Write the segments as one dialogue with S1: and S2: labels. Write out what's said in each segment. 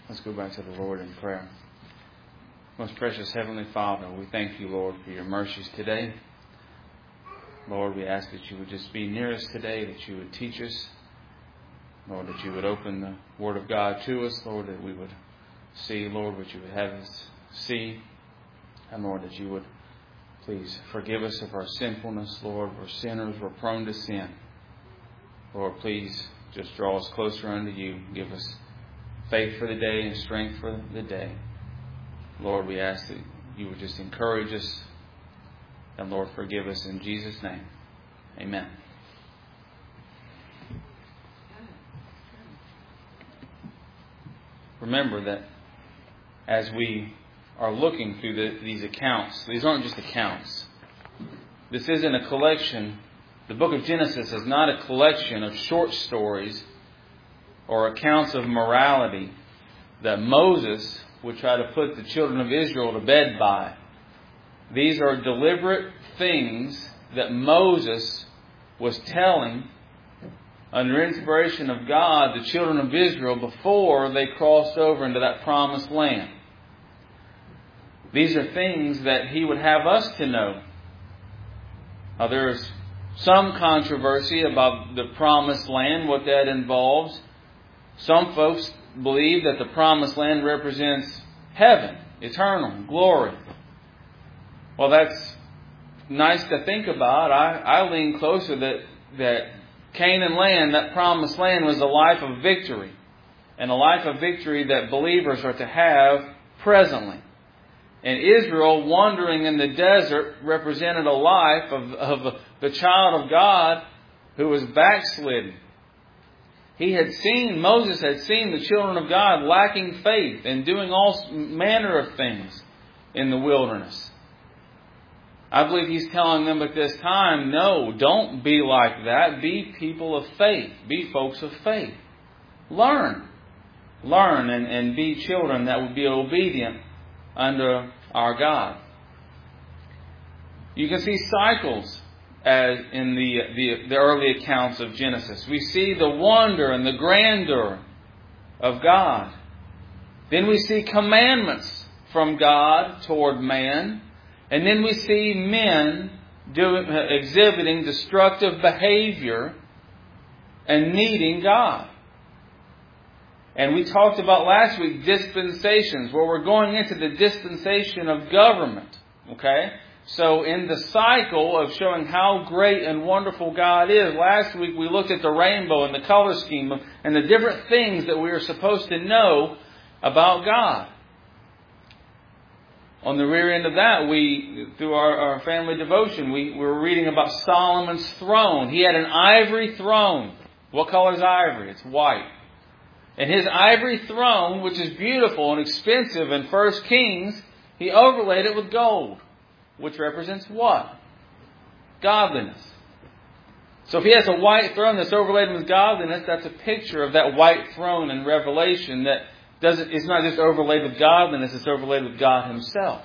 S1: Let's go back to the Lord in prayer. Most precious Heavenly Father, we thank you, Lord, for your mercies today. Lord, we ask that you would just be near us today, that you would teach us. Lord, that you would open the Word of God to us, Lord, that we would see, Lord, what you would have us see. And Lord, that you would please forgive us of our sinfulness, Lord. We're sinners, we're prone to sin. Lord, please just draw us closer unto you. Give us faith for the day and strength for the day. Lord, we ask that you would just encourage us. And Lord, forgive us in Jesus' name. Amen. Remember that as we are looking through these accounts, these aren't just accounts. This isn't a collection. The book of Genesis is not a collection of short stories or accounts of morality that Moses would try to put the children of Israel to bed by. These are deliberate things that Moses was telling under inspiration of God, the children of Israel, before they crossed over into that promised land. These are things that he would have us to know. Now, there's some controversy about the promised land, what that involves. Some folks believe that the promised land represents heaven, eternal, glory. Well, that's nice to think about. I lean closer that Canaan land, that promised land, was a life of victory. And a life of victory that believers are to have presently. And Israel, wandering in the desert, represented a life of the child of God who was backslidden. Moses had seen the children of God lacking faith and doing all manner of things in the wilderness. I believe he's telling them at this time, no, don't be like that. Be people of faith. Be folks of faith. Learn and be children that would be obedient under our God. You can see cycles as in the early accounts of Genesis. We see the wonder and the grandeur of God. Then we see commandments from God toward man. And then we see men exhibiting destructive behavior and needing God. And we talked about last week dispensations, where we're going into the dispensation of government. Okay? So in the cycle of showing how great and wonderful God is, last week we looked at the rainbow and the color scheme and the different things that we are supposed to know about God. On the rear end of that, through our family devotion, we were reading about Solomon's throne. He had an ivory throne. What color is ivory? It's white. And his ivory throne, which is beautiful and expensive in 1 Kings, he overlaid it with gold, which represents what? Godliness. So if he has a white throne that's overlaid with godliness, that's a picture of that white throne in Revelation that it's not just overlaid with godliness, it's overlaid with God Himself.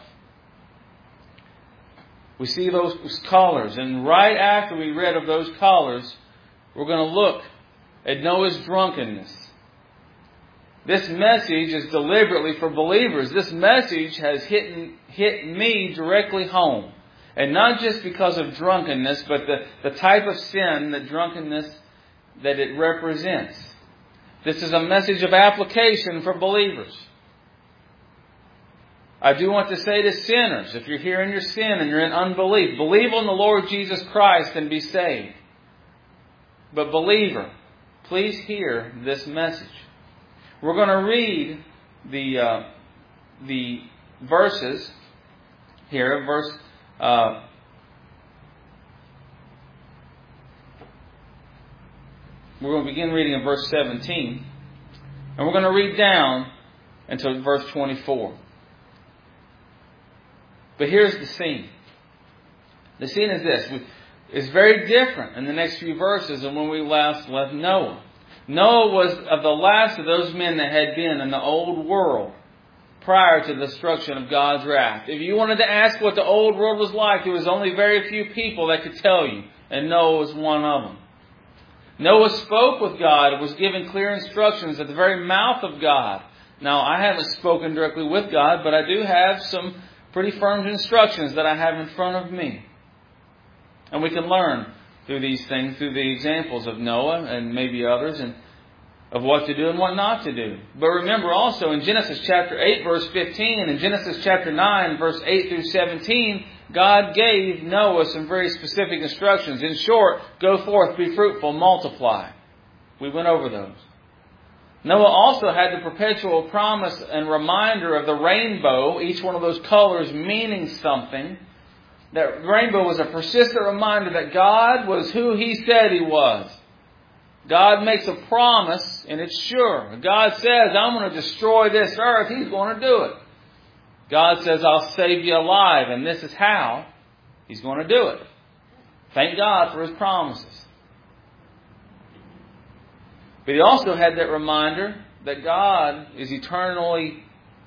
S1: We see those colors, and right after we read of those colors, we're going to look at Noah's drunkenness. This message is deliberately for believers. This message has hit me directly home. And not just because of drunkenness, but the type of sin, the drunkenness that it represents. This is a message of application for believers. I do want to say to sinners, if you're here in your sin and you're in unbelief, believe on the Lord Jesus Christ and be saved. But believer, please hear this message. We're going to read the verses here. We're going to begin reading in verse 17. And we're going to read down until verse 24. But here's the scene. The scene is this. It's very different in the next few verses than when we last left Noah. Noah was of the last of those men that had been in the old world prior to the destruction of God's wrath. If you wanted to ask what the old world was like, there was only very few people that could tell you. And Noah was one of them. Noah spoke with God and was given clear instructions at the very mouth of God. Now, I haven't spoken directly with God, but I do have some pretty firm instructions that I have in front of me. And we can learn through these things, through the examples of Noah and maybe others, and of what to do and what not to do. But remember also in Genesis chapter 8, verse 15, and Genesis chapter 9, verse 8 through 17, God gave Noah some very specific instructions. In short, go forth, be fruitful, multiply. We went over those. Noah also had the perpetual promise and reminder of the rainbow, each one of those colors meaning something. That rainbow was a persistent reminder that God was who He said He was. God makes a promise, and it's sure. God says, I'm going to destroy this earth. He's going to do it. God says, I'll save you alive, and this is how He's going to do it. Thank God for His promises. But He also had that reminder that God is eternally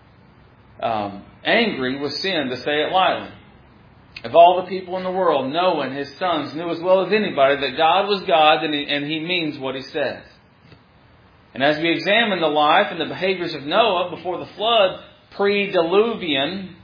S1: angry with sin, to say it lightly. Of all the people in the world, Noah and his sons knew as well as anybody that God was God, and He means what He says. And as we examine the life and the behaviors of Noah before the flood, pre-Diluvian,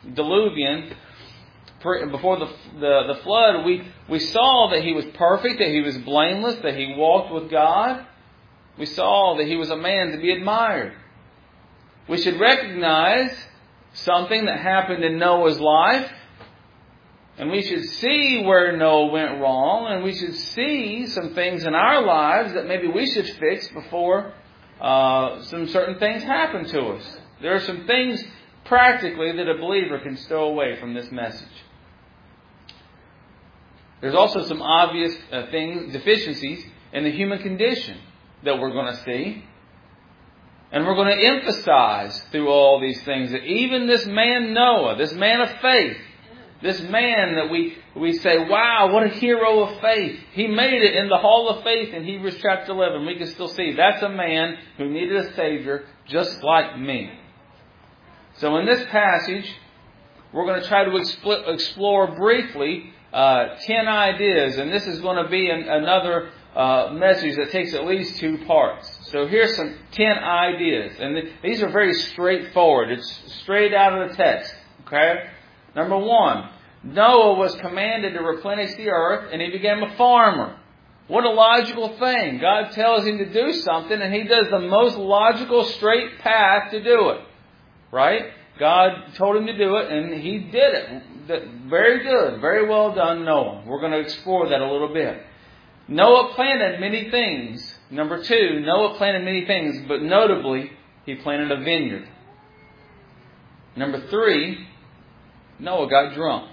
S1: before the flood, we saw that he was perfect, that he was blameless, that he walked with God. We saw that he was a man to be admired. We should recognize something that happened in Noah's life, and we should see where Noah went wrong, and we should see some things in our lives that maybe we should fix before some certain things happen to us. There are some things practically that a believer can stow away from this message. There's also some obvious deficiencies in the human condition that we're going to see. And we're going to emphasize through all these things that even this man Noah, this man of faith, this man that we say, wow, what a hero of faith. He made it in the hall of faith in Hebrews chapter 11. We can still see that's a man who needed a Savior just like me. So in this passage, we're going to try to explore briefly 10 ideas. And this is going to be another message that takes at least 2 parts. So here's some 10 ideas. And these are very straightforward. It's straight out of the text. Okay? Number 1, Noah was commanded to replenish the earth, and he became a farmer. What a logical thing. God tells him to do something, and he does the most logical, straight path to do it. Right? God told him to do it, and he did it. Very good. Very well done, Noah. We're going to explore that a little bit. Noah planted many things. Number 2, Noah planted many things, but notably, he planted a vineyard. Number 3, Noah got drunk.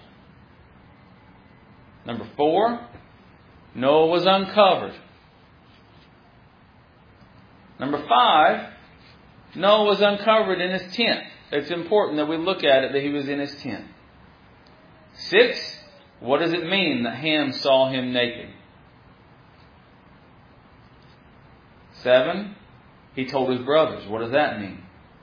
S1: Number 4, Noah was uncovered. Number 5, Noah was uncovered in his tent. It's important that we look at it that he was in his tent. 6, what does it mean that Ham saw him naked? 7, he told his brothers. What does that mean?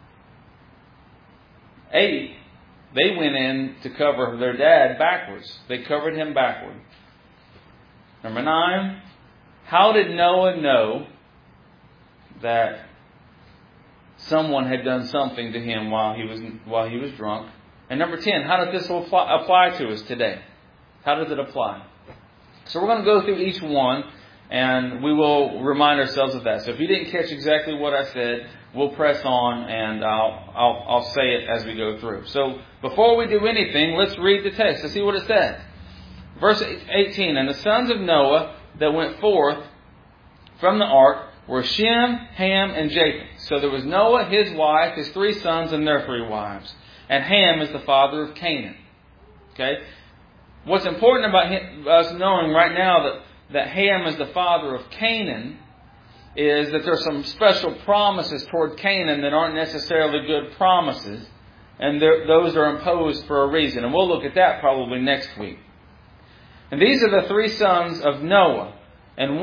S1: 8, they went in to cover their dad backwards. They covered him backward. Number 9, how did Noah know that someone had done something to him while he was drunk? And number 10, how does this apply to us today? How does it apply? So we're going to go through each one, and we will remind ourselves of that. So if you didn't catch exactly what I said, we'll press on, and I'll say it as we go through. So before we do anything, let's read the text to see what it says. Verse 18, and the sons of Noah that went forth from the ark were Shem, Ham, and Japheth. So there was Noah, his wife, his 3 sons, and their 3 wives. And Ham is the father of Canaan. Okay? What's important about us knowing right now that Ham is the father of Canaan is that there's some special promises toward Canaan that aren't necessarily good promises. And those are imposed for a reason. And we'll look at that probably next week. And these are the 3 sons of Noah. And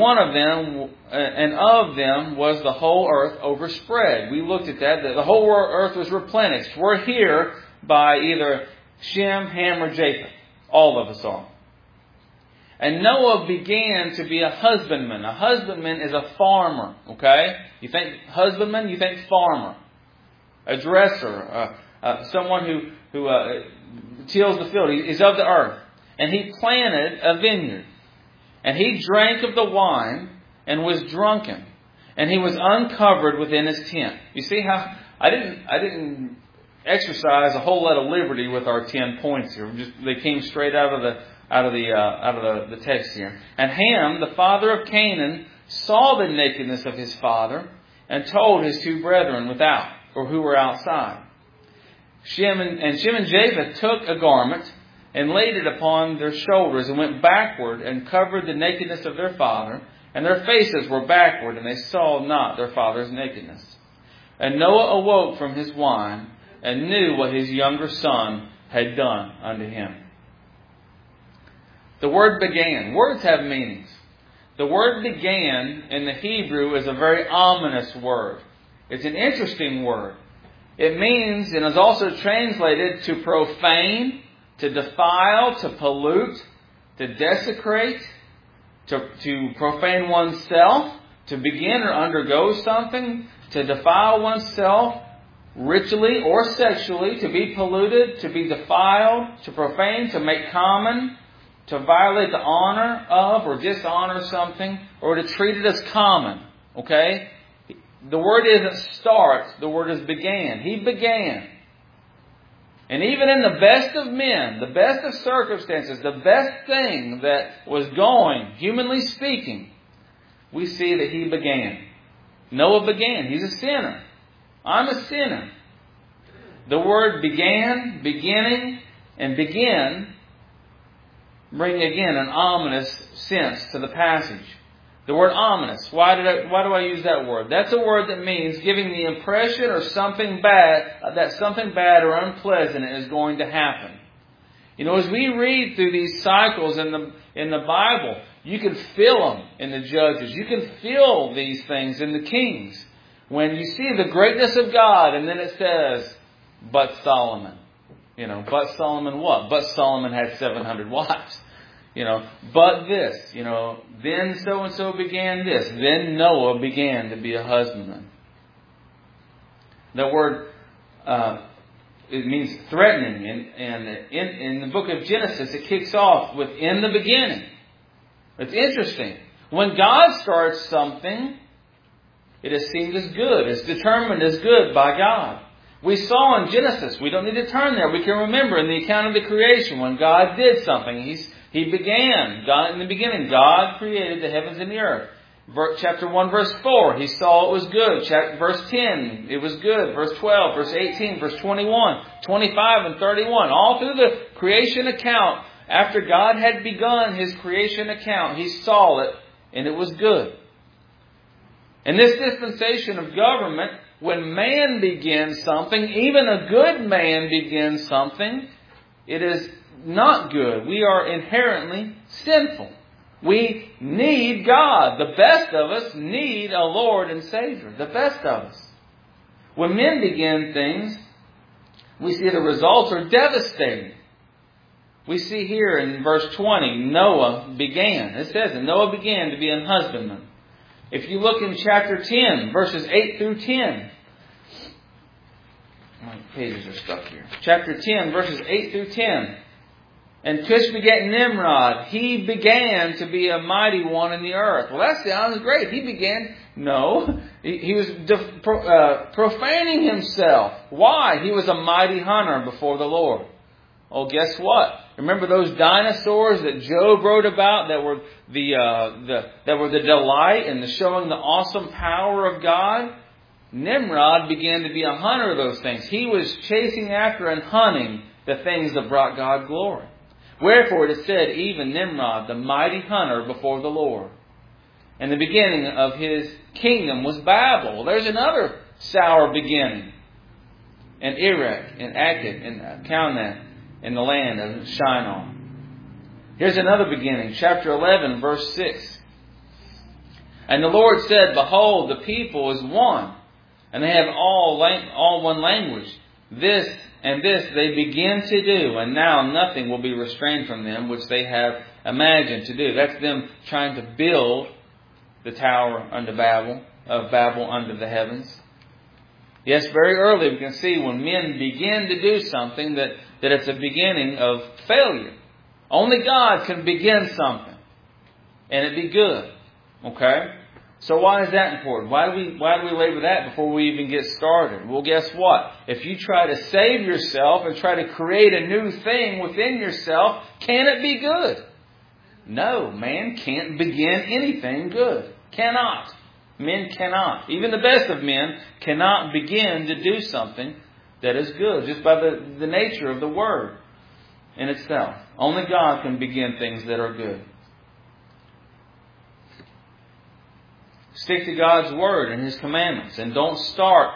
S1: of them was the whole earth overspread. We looked at that the whole earth was replenished. We're here by either Shem, Ham, or Japheth. All of us are. And Noah began to be a husbandman. A husbandman is a farmer. Okay? You think husbandman, you think farmer. a dresser, someone who tills the field. He's of the earth. And he planted a vineyard. And he drank of the wine and was drunken. And he was uncovered within his tent. You see how I didn't exercise a whole lot of liberty with our 10 points here. They came straight out of the text here. And Ham, the father of Canaan, saw the nakedness of his father and told his 2 brethren without, or who were outside. Shem and Japheth took a garment and laid it upon their shoulders and went backward and covered the nakedness of their father, and their faces were backward, and they saw not their father's nakedness. And Noah awoke from his wine and knew what his younger son had done unto him. The word began. Words have meanings. The word began in the Hebrew is a very ominous word. It's an interesting word. It means, and is also translated to profane, to defile, to pollute, to desecrate, to profane oneself, to begin or undergo something, to defile oneself ritually or sexually, to be polluted, to be defiled, to profane, to make common, to violate the honor of or dishonor something, or to treat it as common. Okay? The word isn't start, the word is began. He began. And even in the best of men, the best of circumstances, the best thing that was going, humanly speaking, we see that he began. Noah began. He's a sinner. I'm a sinner. The word began, beginning, and begin bring again an ominous sense to the passage. The word ominous. Why do I use that word? That's a word that means giving the impression or something bad, that something bad or unpleasant is going to happen. You know, as we read through these cycles in the Bible, you can feel them in the Judges. You can feel these things in the Kings. When you see the greatness of God, and then it says, but Solomon. You know, but Solomon what? But Solomon had 700 wives. You know, but this, you know, then so-and-so began this. Then Noah began to be a husbandman. The word, it means threatening. And in the book of Genesis, it kicks off with in the beginning. It's interesting. When God starts something, it is seen as good. It's determined as good by God. We saw in Genesis, we don't need to turn there. We can remember in the account of the creation, when God did something, He began. God, in the beginning, God created the heavens and the earth. Chapter 1, verse 4, He saw it was good. Verse 10, it was good. Verse 12, verse 18, verse 21, 25, and 31. All through the creation account, after God had begun His creation account, He saw it, and it was good. In this dispensation of government, when man begins something, even a good man begins something, it is not good. We are inherently sinful. We need God. The best of us need a Lord and Savior. The best of us. When men begin things, we see the results are devastating. We see here in verse 20, Noah began. It says that Noah began to be an husbandman. If you look in chapter 10, verses 8 through 10. My pages are stuck here. Chapter 10, verses 8 through 10. And Cush begat Nimrod. He began to be a mighty one in the earth. Well, that sounds great. He began. No. He was profaning himself. Why? He was a mighty hunter before the Lord. Oh, guess what? Remember those dinosaurs that Job wrote about that were the delight in the showing the awesome power of God? Nimrod began to be a hunter of those things. He was chasing after and hunting the things that brought God glory. Wherefore it is said, even Nimrod, the mighty hunter before the Lord. And the beginning of his kingdom was Babel. There's another sour beginning. And Erech, and Akkad, and Calneh, in the land of Shinar. Here's another beginning. Chapter 11, verse 6. And the Lord said, behold, the people is one, and they have all one language. This and this they begin to do, and now nothing will be restrained from them, which they have imagined to do. That's them trying to build the tower unto Babel, of Babel under the heavens. Yes, very early we can see when men begin to do something that it's a beginning of failure. Only God can begin something and it be good. Okay? So why is that important? Why do we labor that before we even get started? Well, guess what? If you try to save yourself and try to create a new thing within yourself, can it be good? No, man can't begin anything good. Cannot. Men cannot. Even the best of men cannot begin to do something that is good, just by the nature of the Word in itself. Only God can begin things that are good. Stick to God's Word and His commandments. And don't start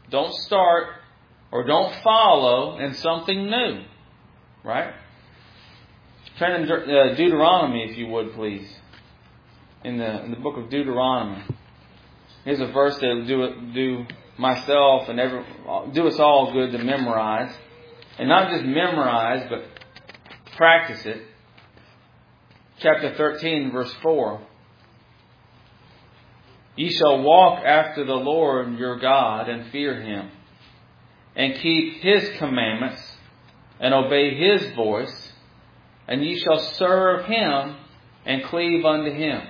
S1: or don't follow in something new. Right? Turn to Deuteronomy, if you would, please. In the book of Deuteronomy. Here's a verse that will do myself and do us all good to memorize. And not just memorize, but practice it. Chapter 13, verse 4. Ye shall walk after the Lord your God and fear Him, and keep His commandments, and obey His voice, and ye shall serve Him and cleave unto Him.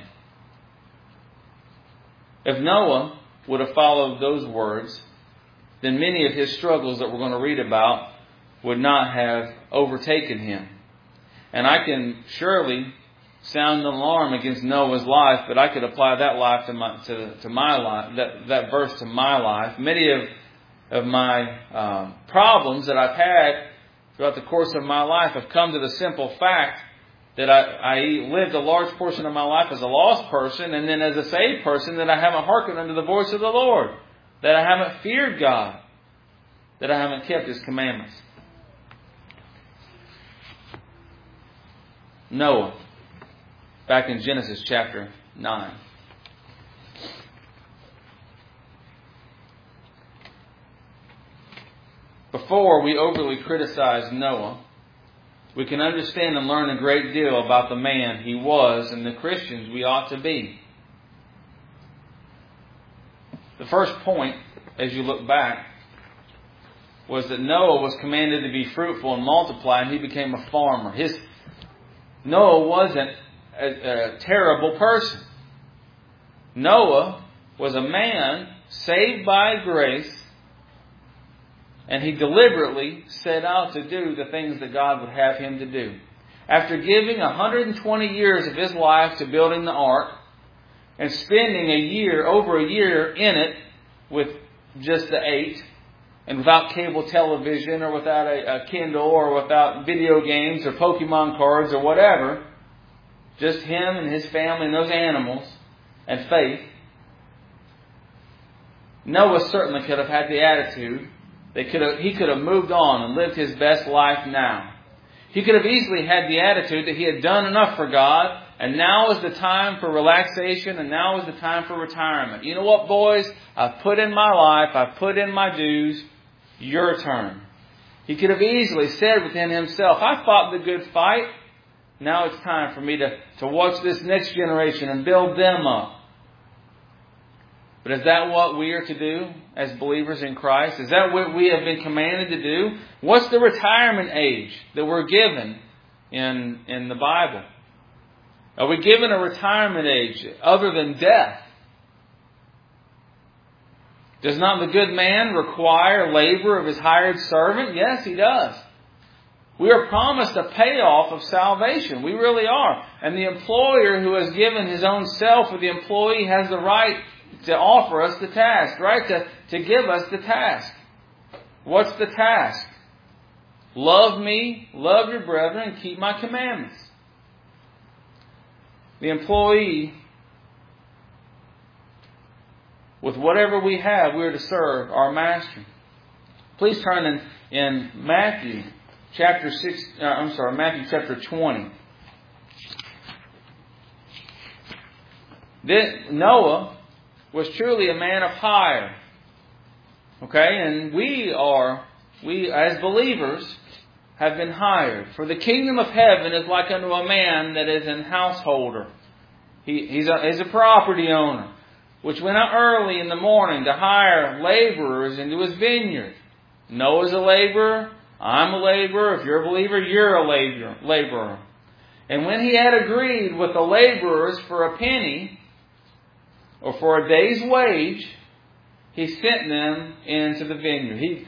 S1: If Noah would have followed those words, then many of his struggles that we're going to read about would not have overtaken him. And I can surely sound an alarm against Noah's life, but I could apply that life to my life, that verse to my life. Many of my problems that I've had throughout the course of my life have come to the simple fact that I lived a large portion of my life as a lost person, and then as a saved person, that I haven't hearkened unto the voice of the Lord, that I haven't feared God, that I haven't kept His commandments. Noah, back in Genesis chapter 9. Before we overly criticize Noah, we can understand and learn a great deal about the man he was and the Christians we ought to be. The first point, as you look back, was that Noah was commanded to be fruitful and multiply, and he became a farmer. Noah wasn't a terrible person. Noah was a man saved by grace, and he deliberately set out to do the things that God would have him to do. After giving 120 years of his life to building the ark, and spending over a year in it with just the 8, and without cable television, or without a Kindle, or without video games, or Pokemon cards, or whatever, just him and his family and those animals, and faith, Noah certainly could have had the attitude he could have moved on and lived his best life now. He could have easily had the attitude that he had done enough for God, and now is the time for relaxation, and now is the time for retirement. You know what, boys? I've put in my life, I've put in my dues, your turn. He could have easily said within himself, I fought the good fight, now it's time for me to watch this next generation and build them up. But is that what we are to do as believers in Christ? Is that what we have been commanded to do? What's the retirement age that we're given in the Bible? Are we given a retirement age other than death? Does not the good man require labor of his hired servant? Yes, he does. We are promised a payoff of salvation. We really are. And the employer who has given his own self for the employee has the right to offer us the task, right? To give us the task. What's the task? Love me, love your brethren, and keep my commandments. The employee, with whatever we have, we are to serve our master. Please turn in Matthew chapter 20. Noah was truly a man of hire. Okay, and we as believers have been hired. For the kingdom of heaven is like unto a man that is an householder. He's a property owner. which went out early in the morning to hire laborers into his vineyard. Noah's a laborer. I'm a laborer. If you're a believer, you're a laborer. And when he had agreed with the laborers for a penny, or for a day's wage, he sent them into the vineyard.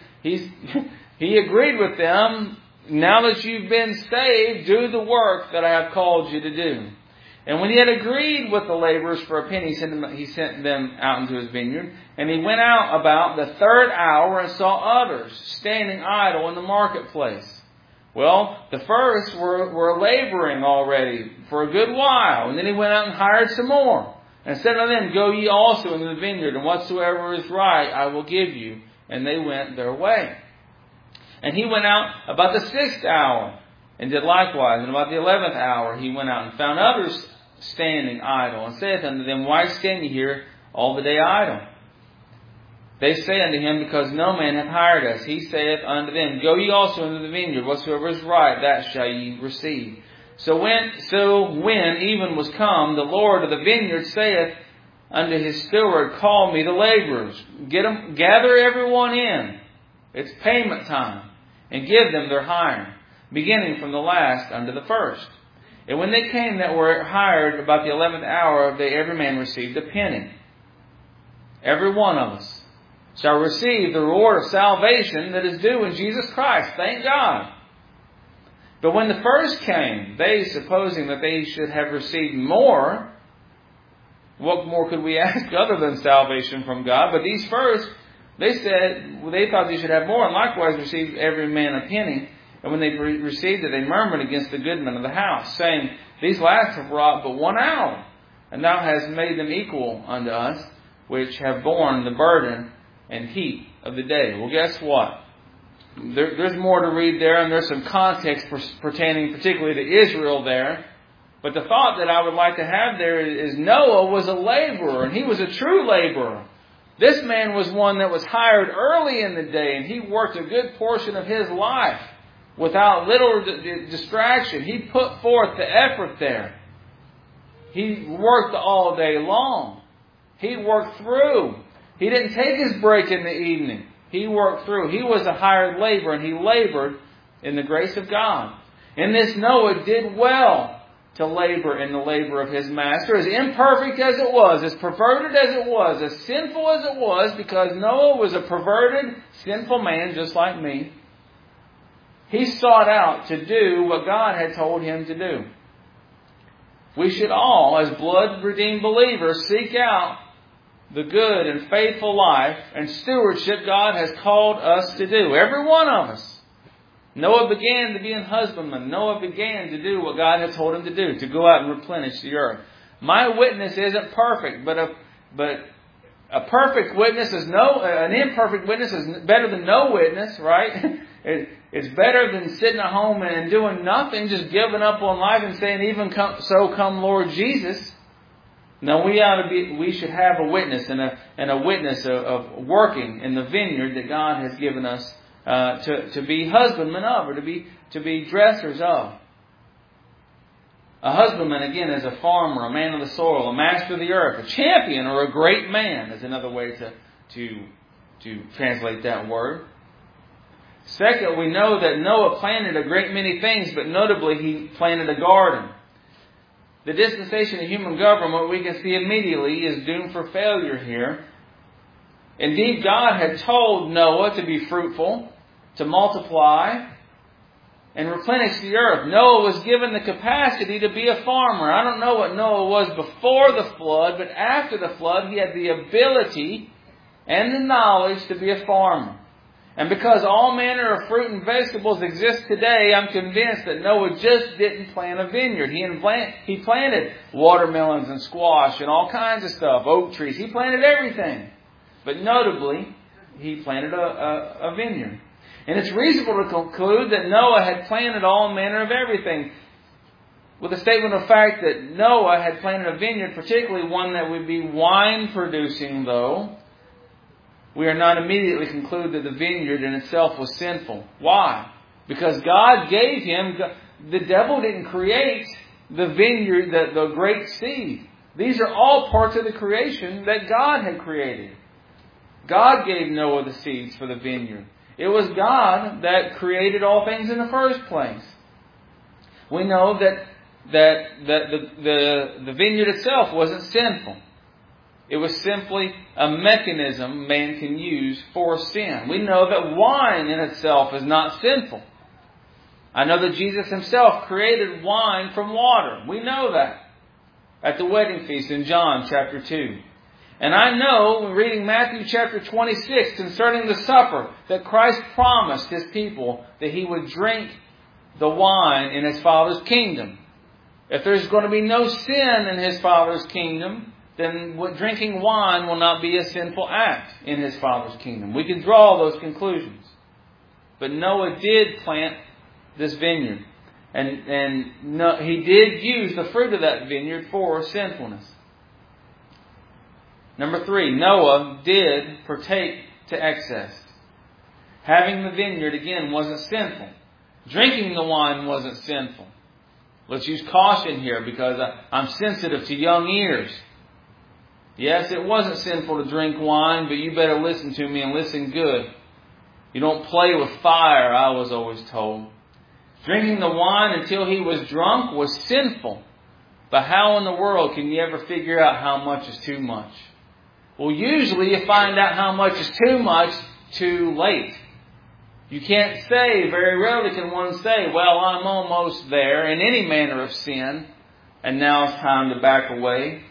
S1: He agreed with them, now that you've been saved, do the work that I have called you to do. And when he had agreed with the laborers for a penny, he sent them out into his vineyard. And he went out about the third hour and saw others standing idle in the marketplace. Well, the first were laboring already for a good while. And then he went out and hired some more. And said unto them, Go ye also into the vineyard, and whatsoever is right I will give you. And they went their way. And he went out about the 6th hour, and did likewise. And about the 11th hour he went out and found others standing idle, and saith unto them, Why stand ye here all the day idle? They say unto him, Because no man hath hired us. He saith unto them, Go ye also into the vineyard, whatsoever is right, that shall ye receive. So when even was come, the Lord of the vineyard saith unto his steward, Call me the laborers, gather everyone in. It's payment time, and give them their hire, beginning from the last unto the first. And when they came that were hired about the 11th hour, every man received a penny. Every one of us shall receive the reward of salvation that is due in Jesus Christ. Thank God. But when the first came, they, supposing that they should have received more, what more could we ask other than salvation from God? But these first, they thought they should have more, and likewise received every man a penny. And when they received it, they murmured against the goodman of the house, saying, These last have wrought but 1 hour, and thou hast made them equal unto us, which have borne the burden and heat of the day. Well, guess what? There's more to read there, and there's some context pertaining particularly to Israel there. But the thought that I would like to have there is Noah was a laborer, and he was a true laborer. This man was one that was hired early in the day, and he worked a good portion of his life without little distraction. He put forth the effort there. He worked all day long. He worked through. He didn't take his break in the evening. He worked through. He was a hired laborer, and he labored in the grace of God. And this Noah did well to labor in the labor of his master, as imperfect as it was, as perverted as it was, as sinful as it was, because Noah was a perverted, sinful man just like me. He sought out to do what God had told him to do. We should all, as blood-redeemed believers, seek out the good and faithful life and stewardship God has called us to do. Every one of us. Noah began to be an husbandman. Noah began to do what God had told him to do, to go out and replenish the earth. My witness isn't perfect, but a perfect witness is an imperfect witness is better than no witness, right? It's better than sitting at home and doing nothing, just giving up on life and saying, "Even come Lord Jesus." No, we should have a witness and a witness of working in the vineyard that God has given us to be husbandmen of, or to be dressers of. A husbandman, again, is a farmer, a man of the soil, a master of the earth, a champion, or a great man is another way to translate that word. Second, we know that Noah planted a great many things, but notably he planted a garden. The dispensation of human government, we can see immediately, is doomed for failure here. Indeed, God had told Noah to be fruitful, to multiply, and replenish the earth. Noah was given the capacity to be a farmer. I don't know what Noah was before the flood, but after the flood, he had the ability and the knowledge to be a farmer. And because all manner of fruit and vegetables exist today, I'm convinced that Noah just didn't plant a vineyard. He planted watermelons and squash and all kinds of stuff, oak trees. He planted everything. But notably, he planted a vineyard. And it's reasonable to conclude that Noah had planted all manner of everything. With the statement of fact that Noah had planted a vineyard, particularly one that would be wine-producing, though, we are not immediately conclude that the vineyard in itself was sinful. Why? Because God gave him, the devil didn't create the vineyard, the great seed. These are all parts of the creation that God had created. God gave Noah the seeds for the vineyard. It was God that created all things in the first place. We know that the vineyard itself wasn't sinful. It was simply a mechanism man can use for sin. We know that wine in itself is not sinful. I know that Jesus Himself created wine from water. We know that at the wedding feast in John chapter 2. And I know, reading Matthew chapter 26 concerning the supper, that Christ promised His people that He would drink the wine in His Father's kingdom. If there's going to be no sin in His Father's kingdom, then drinking wine will not be a sinful act in His Father's kingdom. We can draw those conclusions. But Noah did plant this vineyard. And he did use the fruit of that vineyard for sinfulness. Number 3, Noah did partake to excess. Having the vineyard, again, wasn't sinful. Drinking the wine wasn't sinful. Let's use caution here because I'm sensitive to young ears. Yes, it wasn't sinful to drink wine, but you better listen to me and listen good. You don't play with fire, I was always told. Drinking the wine until he was drunk was sinful. But how in the world can you ever figure out how much is too much? Well, usually you find out how much is too much too late. You can't say, very rarely can one say, well, I'm almost there in any manner of sin, and now it's time to back away.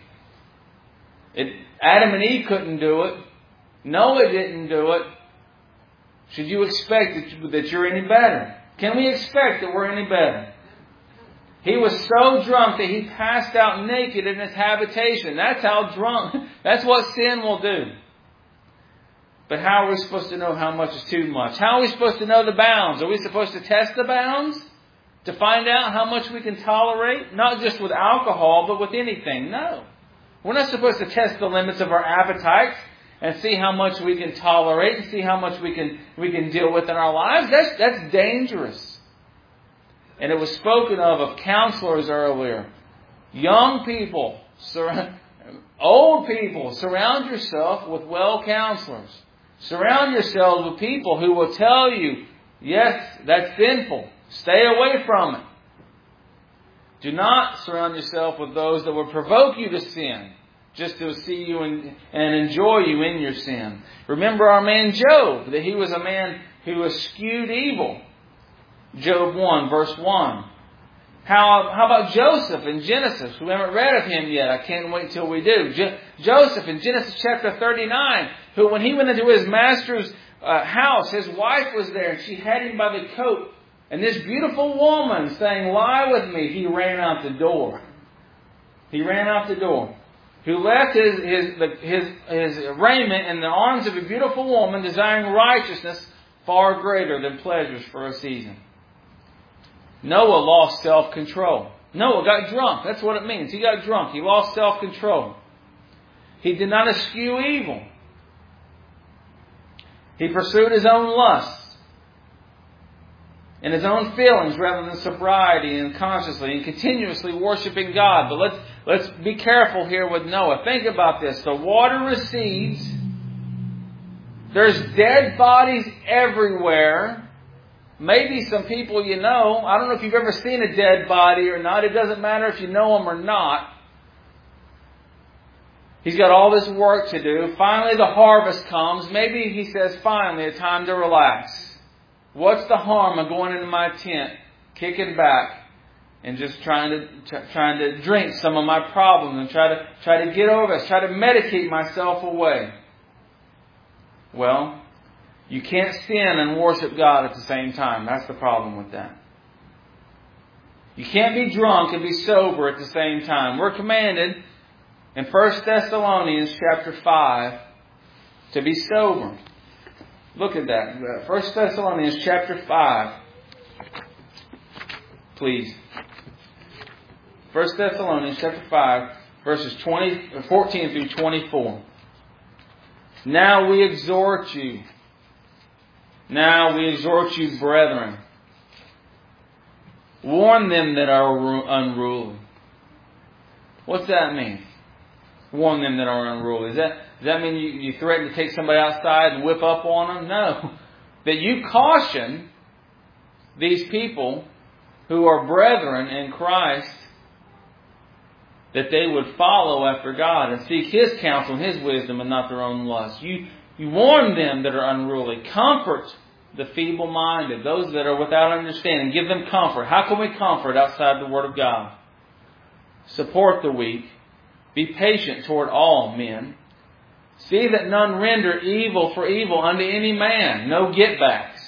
S1: Adam and Eve couldn't do it. Noah didn't do it. Should you expect that you're any better? Can we expect that we're any better? He was so drunk that he passed out naked in his habitation. That's how drunk. That's what sin will do. But how are we supposed to know how much is too much? How are we supposed to know the bounds? Are we supposed to test the bounds to find out how much we can tolerate? Not just with alcohol, but with anything. No. We're not supposed to test the limits of our appetites and see how much we can tolerate and see how much we can deal with in our lives. That's dangerous. And it was spoken of counselors earlier. Young people, old people, surround yourself with well counselors. Surround yourselves with people who will tell you, yes, that's sinful. Stay away from it. Do not surround yourself with those that will provoke you to sin, just to see you and enjoy you in your sin. Remember our man Job, that he was a man who eschewed evil. Job 1, verse 1. How about Joseph in Genesis? We haven't read of him yet. I can't wait till we do. Joseph in Genesis chapter 39, who when he went into his master's house, his wife was there and she had him by the coat. And this beautiful woman saying, lie with me, he ran out the door. He ran out the door. Who left his raiment in the arms of a beautiful woman, desiring righteousness far greater than pleasures for a season. Noah lost self-control. Noah got drunk. That's what it means. He got drunk. He lost self-control. He did not eschew evil. He pursued his own lusts and his own feelings rather than sobriety and consciously and continuously worshiping God. But let's be careful here with Noah. Think about this. The water recedes. There's dead bodies everywhere. Maybe some people you know. I don't know if you've ever seen a dead body or not. It doesn't matter if you know them or not. He's got all this work to do. Finally the harvest comes. Maybe he says, finally, it's time to relax. What's the harm of going into my tent, kicking back, and just trying to drink some of my problems and try to get over this, try to medicate myself away? Well, you can't sin and worship God at the same time. That's the problem with that. You can't be drunk and be sober at the same time. We're commanded in 1 Thessalonians chapter 5 to be sober. Look at that. 1 Thessalonians chapter 5. Please. 1 Thessalonians chapter 5, verses 14 through 24. Now we exhort you, brethren. Warn them that are unruly. What's that mean? warn them that are unruly? Does that mean you threaten to take somebody outside and whip up on them? No. That you caution these people who are brethren in Christ that they would follow after God and seek His counsel and His wisdom and not their own lust. You warn them that are unruly. Comfort the feeble-minded, those that are without understanding. Give them comfort. How can we comfort outside the Word of God? Support the weak. Be patient toward all men. See that none render evil for evil unto any man. No get-backs.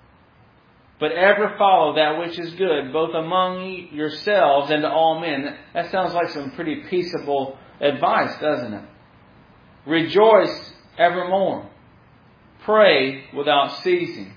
S1: But ever follow that which is good, both among yourselves and to all men. That sounds like some pretty peaceable advice, doesn't it? Rejoice evermore. Pray without ceasing.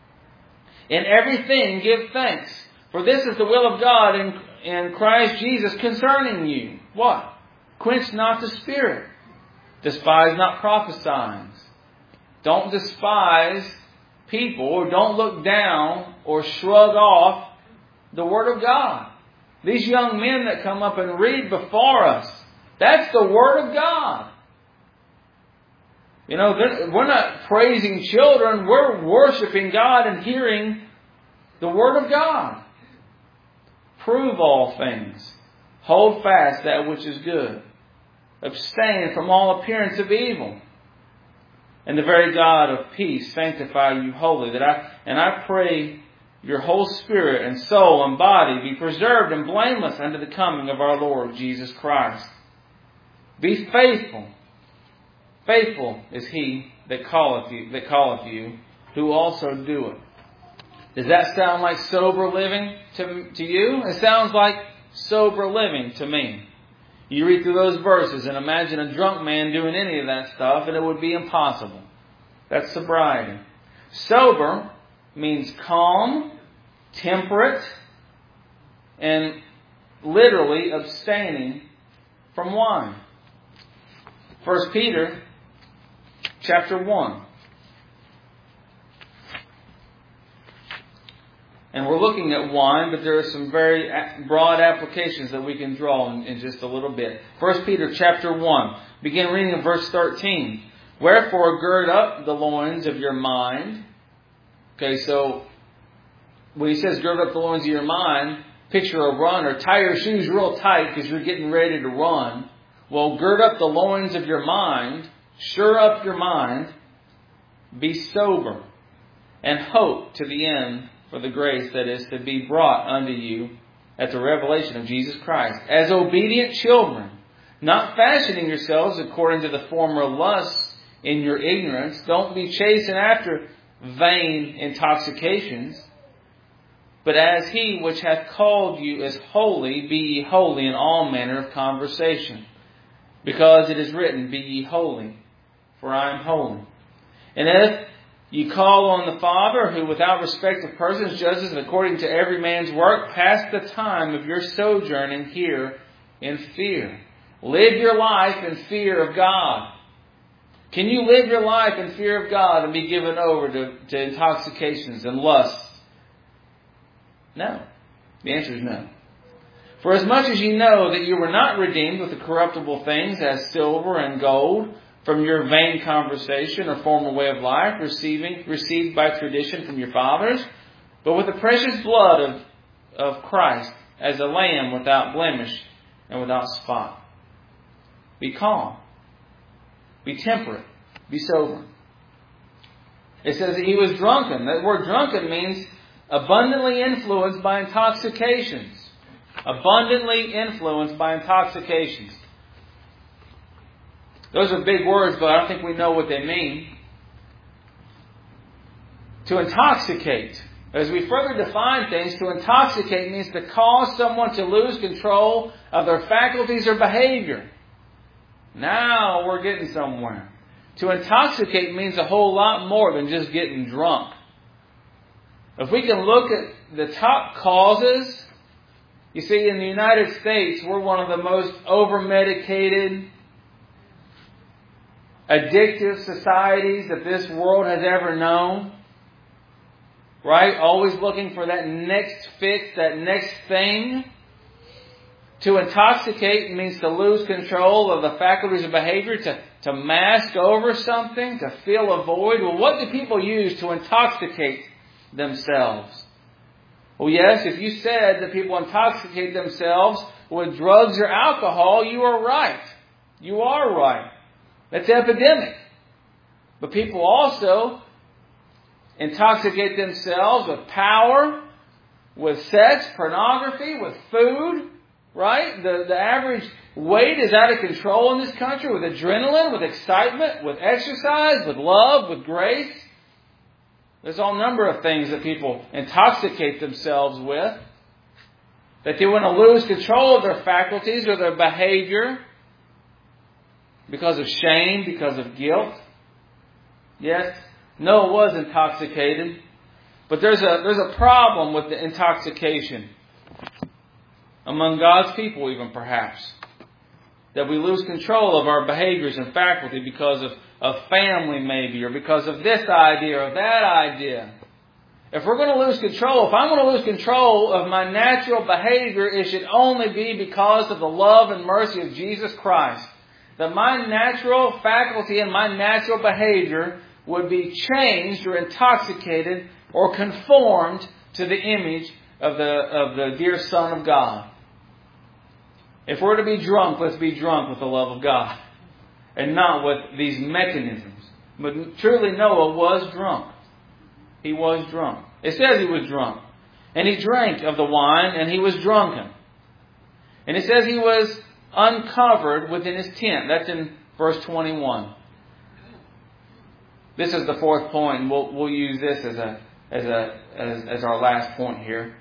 S1: In everything give thanks, for this is the will of God in Christ Jesus concerning you. What? Quench not the spirit. Despise not prophesying. Don't despise people, or don't look down or shrug off the Word of God. These young men that come up and read before us, that's the Word of God. You know, we're not praising children. We're worshiping God and hearing the Word of God. Prove all things. Hold fast that which is good. Abstain from all appearance of evil. And the very God of peace sanctify you wholly. I pray your whole spirit and soul and body be preserved and blameless unto the coming of our Lord Jesus Christ. Be faithful. Faithful is He that calleth you, who also do it. Does that sound like sober living to you? It sounds like sober living to me. You read through those verses and imagine a drunk man doing any of that stuff, and it would be impossible. That's sobriety. Sober means calm, temperate, and literally abstaining from wine. 1 Peter chapter 1. And we're looking at wine, but there are some very broad applications that we can draw in just a little bit. 1 Peter chapter 1. Begin reading in verse 13. Wherefore gird up the loins of your mind. Okay, so when he says gird up the loins of your mind, picture a runner. Tie your shoes real tight because you're getting ready to run. Well, gird up the loins of your mind. Sure up your mind. Be sober. And hope to the end for the grace that is to be brought unto you at the revelation of Jesus Christ. As obedient children, not fashioning yourselves according to the former lusts in your ignorance. Don't be chasing after vain intoxications. But as He which hath called you is holy, be ye holy in all manner of conversation. Because it is written, be ye holy, for I am holy. And if ye call on the Father, who without respect of persons judges according to every man's work, pass the time of your sojourning here in fear. Live your life in fear of God. Can you live your life in fear of God and be given over to intoxications and lusts? No. The answer is no. For as much as you know that you were not redeemed with the corruptible things as silver and gold from your vain conversation or former way of life, received by tradition from your fathers, but with the precious blood of Christ as a lamb without blemish and without spot. Be calm. Be temperate. Be sober. It says that he was drunken. That word drunken means abundantly influenced by intoxications. Abundantly influenced by intoxications. Those are big words, but I don't think we know what they mean. To intoxicate. As we further define things, to intoxicate means to cause someone to lose control of their faculties or behavior. Now we're getting somewhere. To intoxicate means a whole lot more than just getting drunk. If we can look at the top causes, you see, in the United States, we're one of the most over-medicated, addictive societies that this world has ever known. Right? Always looking for that next fix, that next thing To intoxicate means to lose control of the faculties of behavior, to mask over something, to fill a void. Well, what do people use to intoxicate themselves? Well, yes, if you said that people intoxicate themselves with drugs or alcohol, you are right. You are right. That's epidemic. But people also intoxicate themselves with power, with sex, pornography, with food. Right? The average weight is out of control in this country with adrenaline, with excitement, with exercise, with love, with grace. There's all number of things that people intoxicate themselves with. That they want to lose control of their faculties or their behavior because of shame, because of guilt. Yes, Noah was intoxicated. But there's a problem with the intoxication. Among God's people even perhaps. That we lose control of our behaviors and faculty because of family maybe, or because of this idea or that idea. If we're going to lose control, if I'm going to lose control of my natural behavior, it should only be because of the love and mercy of Jesus Christ. That my natural faculty and my natural behavior would be changed or intoxicated or conformed to the image of the dear Son of God. If we're to be drunk, let's be drunk with the love of God. And not with these mechanisms. But truly Noah was drunk. He was drunk. It says he was drunk. And he drank of the wine and he was drunken. And it says he was uncovered within his tent. That's in verse 21. This is the fourth point, and we'll use this as our last point here.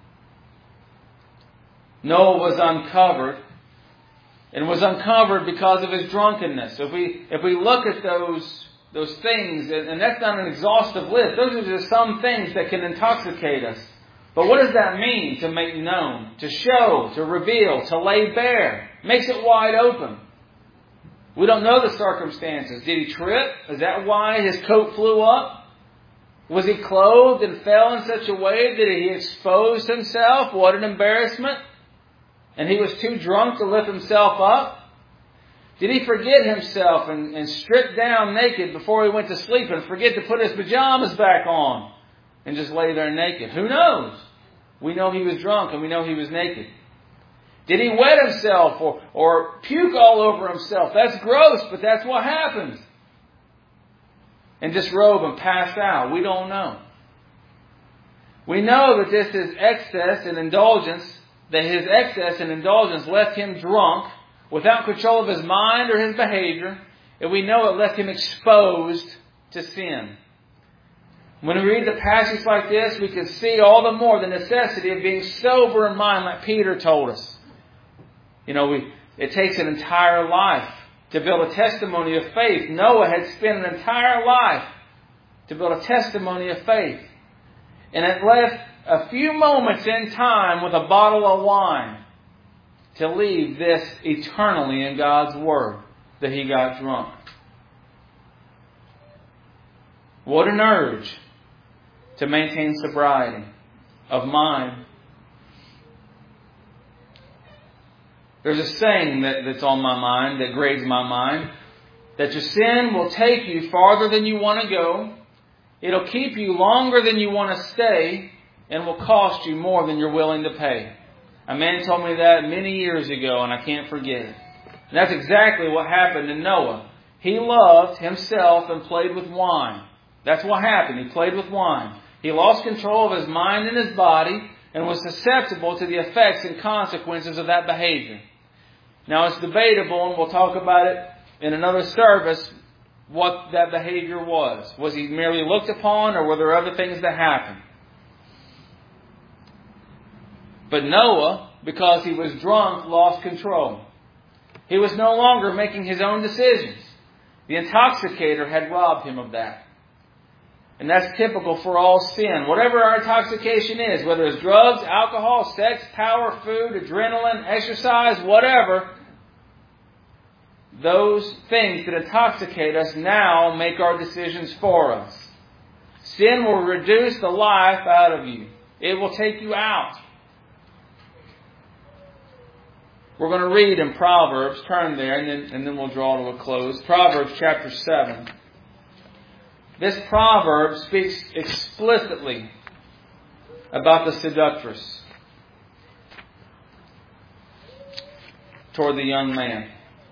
S1: Noah was uncovered, and was uncovered because of his drunkenness. So if we look at those things, and that's not an exhaustive list, those are just some things that can intoxicate us. But what does that mean? To make known, to show, to reveal, to lay bare. Makes it wide open. We don't know the circumstances. Did he trip? Is that why his coat flew up? Was he clothed and fell in such a way that he exposed himself? What an embarrassment. And he was too drunk to lift himself up? Did he forget himself and strip down naked before he went to sleep and forget to put his pajamas back on and just lay there naked? Who knows? We know he was drunk and we know he was naked. Did he wet himself or puke all over himself? That's gross, but that's what happens. And disrobe and pass out. We don't know. We know that this is excess and indulgence, that his excess and indulgence left him drunk, without control of his mind or his behavior, and we know it left him exposed to sin. When we read the passage like this, we can see all the more the necessity of being sober in mind, like Peter told us. It takes an entire life to build a testimony of faith. Noah had spent an entire life to build a testimony of faith. And it left a few moments in time with a bottle of wine to leave this eternally in God's Word, that he got drunk. What an urge to maintain sobriety of mind. There's a saying that's on my mind, that grades my mind, that your sin will take you farther than you want to go, it'll keep you longer than you want to stay, and will cost you more than you're willing to pay. A man told me that many years ago, and I can't forget it. And that's exactly what happened to Noah. He loved himself and played with wine. That's what happened. He played with wine. He lost control of his mind and his body and was susceptible to the effects and consequences of that behavior. Now it's debatable, and we'll talk about it in another service, what that behavior was. Was he merely looked upon, or were there other things that happened? But Noah, because he was drunk, lost control. He was no longer making his own decisions. The intoxicator had robbed him of that. And that's typical for all sin. Whatever our intoxication is, whether it's drugs, alcohol, sex, power, food, adrenaline, exercise, whatever, those things that intoxicate us now make our decisions for us. Sin will reduce the life out of you. It will take you out. We're going to read in Proverbs. Turn there, and then we'll draw to a close. Proverbs chapter 7. This proverb speaks explicitly about the seductress toward the young man.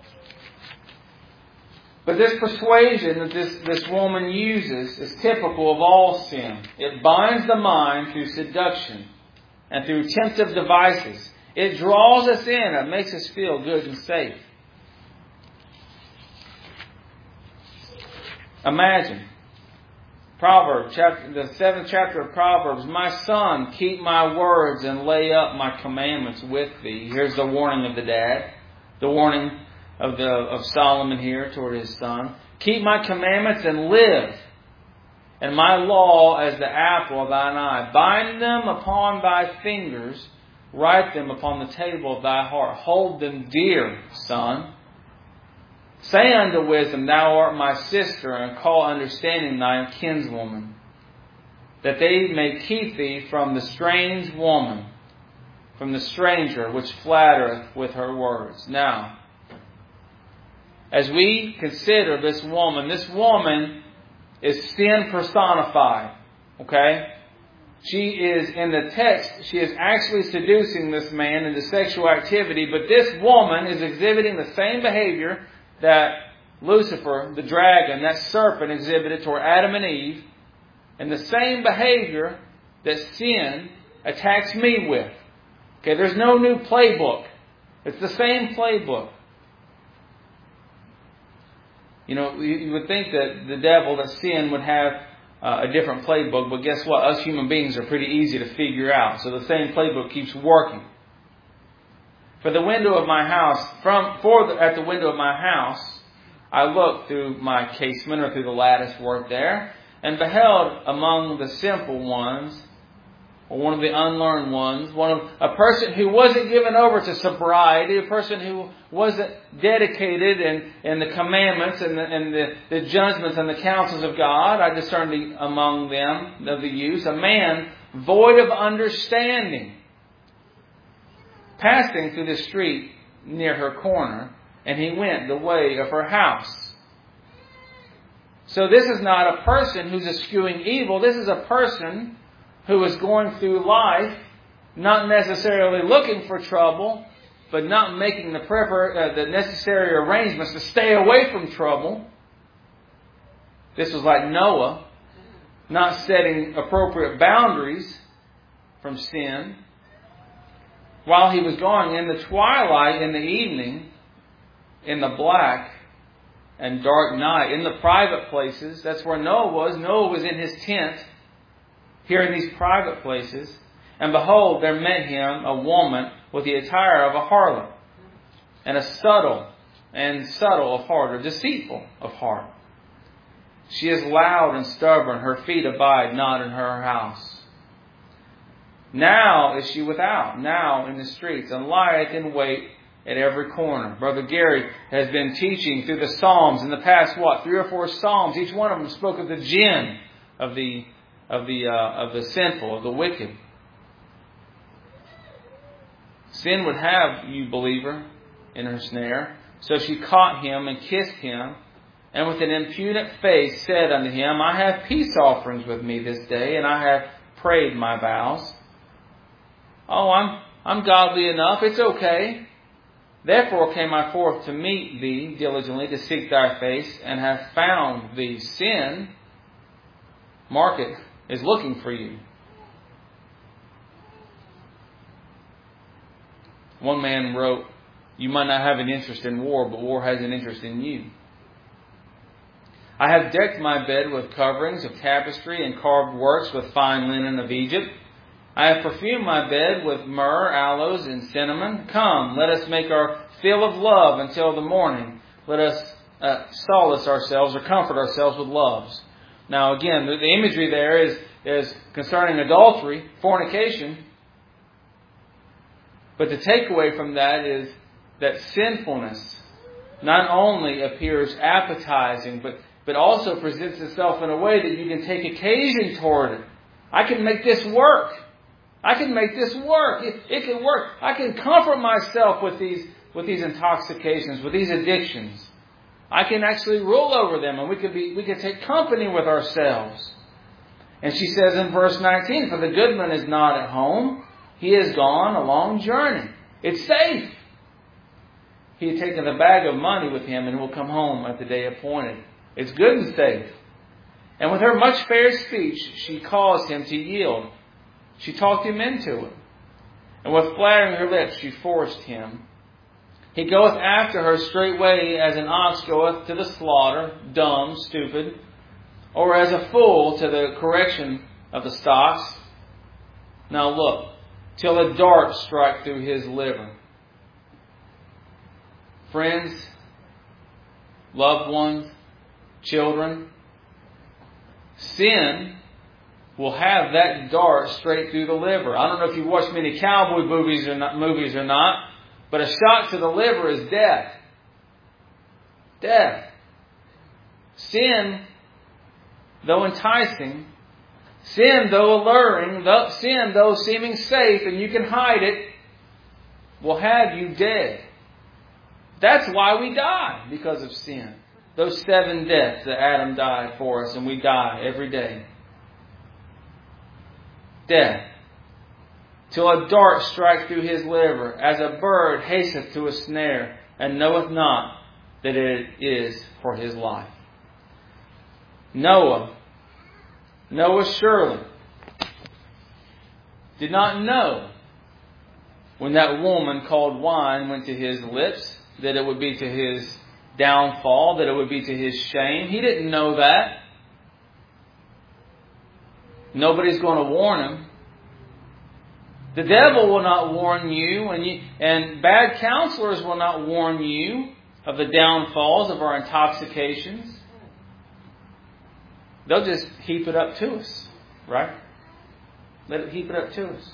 S1: But this persuasion that this woman uses is typical of all sin. It binds the mind through seduction and through temptive devices. It draws us in. It makes us feel good and safe. Imagine. Proverbs, the 7th chapter of Proverbs. My son, keep my words and lay up my commandments with thee. Here's the warning of the dad. The warning of Solomon here toward his son. Keep my commandments and live, and my law as the apple of thine eye. Bind them upon thy fingers, write them upon the table of thy heart. Hold them dear, son. Say unto wisdom, thou art my sister, and call understanding thy kinswoman, that they may keep thee from the strange woman, from the stranger which flattereth with her words. Now, as we consider this woman is sin personified. Okay? She is, in the text, she is actually seducing this man into sexual activity, but this woman is exhibiting the same behavior that Lucifer, the dragon, that serpent exhibited toward Adam and Eve, and the same behavior that sin attacks me with. Okay, there's no new playbook. It's the same playbook. You know, you would think that the devil, that sin, would have a different playbook, but guess what? Us human beings are pretty easy to figure out. So the same playbook keeps working. For the window of my house, at the window of my house, I looked through my casement or through the lattice work there, and beheld among the simple ones, or one of the unlearned ones, a person who wasn't given over to sobriety, a person who wasn't dedicated in the commandments and the judgments and the counsels of God. I discerned among them of the youth a man void of understanding, passing through the street near her corner, and he went the way of her house. So this is not a person who's eschewing evil. This is a person who is going through life, not necessarily looking for trouble, but not making the necessary arrangements to stay away from trouble. This was like Noah, not setting appropriate boundaries from sin. While he was going in the twilight, in the evening, in the black and dark night, in the private places, that's where Noah was. Noah was in his tent, here in these private places, and behold, there met him a woman with the attire of a harlot, and subtle of heart, or deceitful of heart. She is loud and stubborn, her feet abide not in her house. Now is she without, now in the streets, and lieth in wait at every corner. Brother Gary has been teaching through the Psalms in the past, 3 or 4 Psalms. Each one of them spoke of the jinn of the sinful, of the wicked. Sin would have you, believer, in her snare. So she caught him and kissed him, and with an impudent face said unto him, I have peace offerings with me this day, and I have prayed my vows. Oh, I'm godly enough. It's okay. Therefore came I forth to meet thee diligently, to seek thy face, and have found thee. Sin, mark it, is looking for you. One man wrote, you might not have an interest in war, but war has an interest in you. I have decked my bed with coverings of tapestry and carved works with fine linen of Egypt. I have perfumed my bed with myrrh, aloes, and cinnamon. Come, let us make our fill of love until the morning. Let us solace ourselves or comfort ourselves with loves. Now again, the imagery there is concerning adultery, fornication. But the takeaway from that is that sinfulness not only appears appetizing, but also presents itself in a way that you can take occasion toward it. I can make this work. I can make this work. It can work. I can comfort myself with these intoxications, with these addictions. I can actually rule over them, and we could take company with ourselves. And she says in verse 19, for the goodman is not at home. He has gone a long journey. It's safe. He had taken the bag of money with him and will come home at the day appointed. It's good and safe. And with her much fair speech, she caused him to yield. She talked him into it. And with flattering her lips, she forced him. He goeth after her straightway as an ox goeth to the slaughter, dumb, stupid, or as a fool to the correction of the stocks. Now look, till a dart strike through his liver. Friends, loved ones, children, sin will have that dart straight through the liver. I don't know if you've watched many cowboy movies or not, but a shot to the liver is death. Death. Sin, though enticing, sin, though alluring, sin, though seeming safe, and you can hide it, will have you dead. That's why we die, because of sin. Those 7 deaths that Adam died for us, and we die every day. Death. Till a dart strike through his liver, as a bird hasteth to a snare, and knoweth not that it is for his life. Noah surely did not know when that woman called wine went to his lips, that it would be to his downfall, that it would be to his shame. He didn't know that. Nobody's going to warn him. The devil will not warn you, and bad counselors will not warn you of the downfalls of our intoxications. They'll just heap it up to us, right? Let it heap it up to us.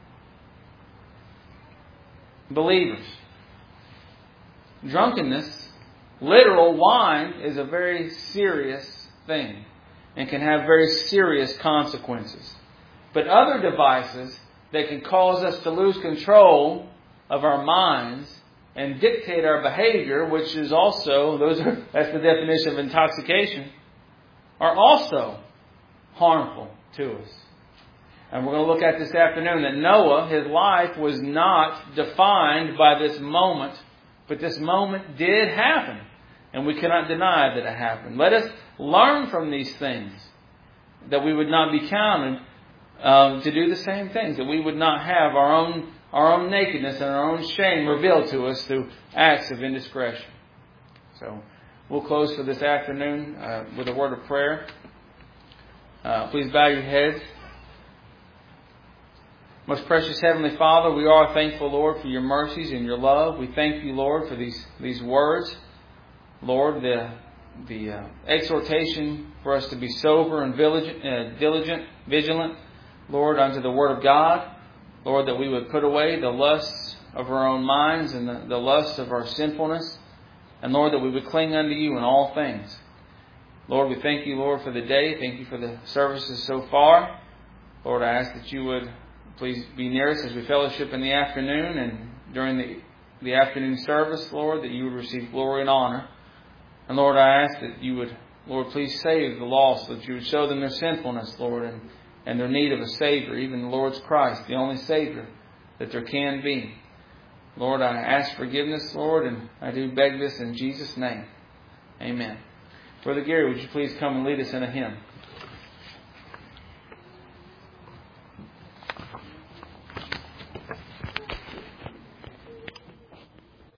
S1: Believers, drunkenness, literal wine, is a very serious thing and can have very serious consequences. But other devices that can cause us to lose control of our minds and dictate our behavior, which is also, that's the definition of intoxication, are also harmful to us. And we're going to look at this afternoon that Noah, his life was not defined by this moment, but this moment did happen. And we cannot deny that it happened. Let us learn from these things, that we would not be counted to do the same things, that we would not have our own nakedness and our own shame revealed to us through acts of indiscretion. So we'll close for this afternoon with a word of prayer. Please bow your heads. Most precious Heavenly Father, we are thankful, Lord, for your mercies and your love. We thank you, Lord, for these words. Lord, the exhortation for us to be sober and vigilant, Lord, unto the Word of God. Lord, that we would put away the lusts of our own minds and the lusts of our sinfulness. And Lord, that we would cling unto you in all things. Lord, we thank you, Lord, for the day. Thank you for the services so far. Lord, I ask that you would please be near us as we fellowship in the afternoon, and during the afternoon service, Lord, that you would receive glory and honor. And Lord, I ask that you would, Lord, please save the lost, that you would show them their sinfulness, Lord, and their need of a Savior, even the Lord's Christ, the only Savior that there can be. Lord, I ask forgiveness, Lord, and I do beg this in Jesus' name. Amen. Brother Gary, would you please come and lead us in a hymn?